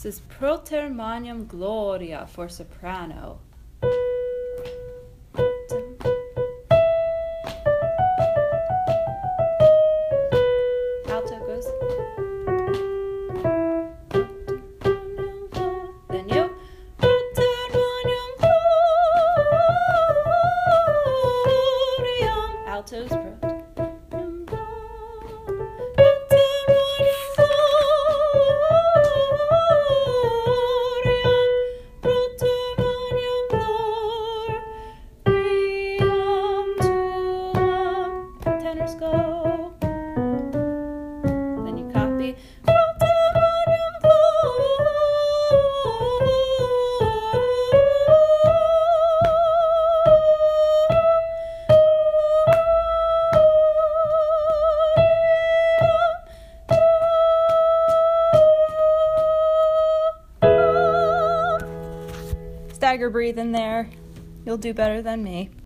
This is Protermanium Gloria for soprano. Alto goes. Then you. Protermanium Gloriam. Altos. Tenors go. Then you copy. Stagger breathe in there. You'll do better than me.